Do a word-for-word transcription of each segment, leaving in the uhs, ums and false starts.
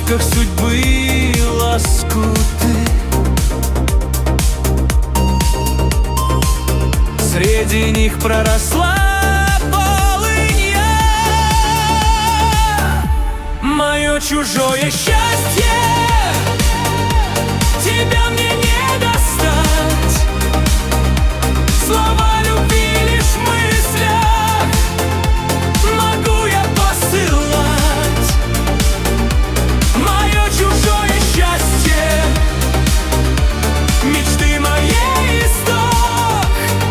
поисках судьбы лоскуты. Среди них проросла полынья. Мое чужое счастье, тебя мне не достать. Слова любви лишь в мыслях могу я посылать. Мое чужое счастье, мечты моей исток,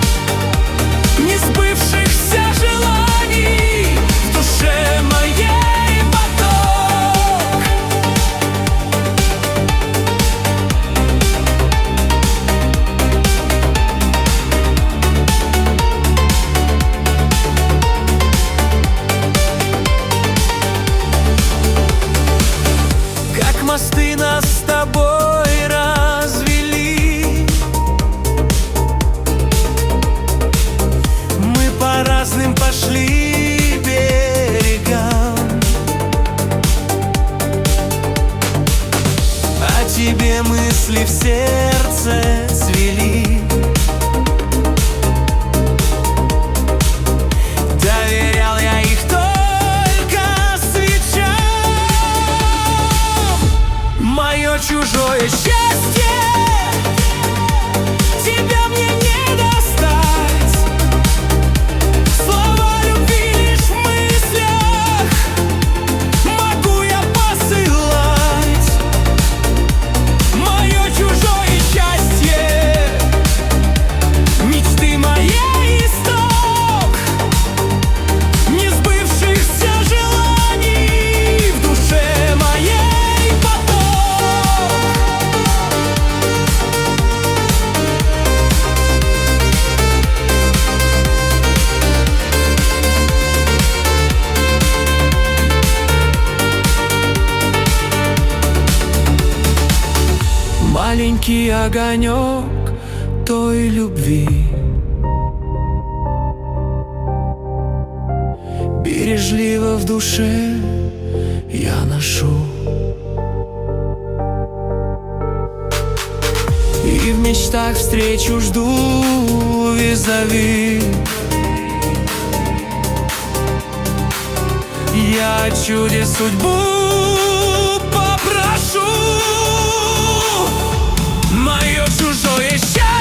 несбывшихся желаний в душе моей поток. Как мосты нас с тобой развели, мы по разным пошли берегам. О тебе мысли в сердце цвели, доверял я их только свечам. Мое чужое счастье, тебя мне не достать. Слова любви лишь в мыслях могу я посылать. Мое чужое счастье, мечты моей исток, несбывшихся желаний в душе моей поток. Маленький огонек той любви, бережливо в душе я ношу. И в мечтах встречу жду визави. Я о чуде судьбу попрошу. Мое чужое счастье,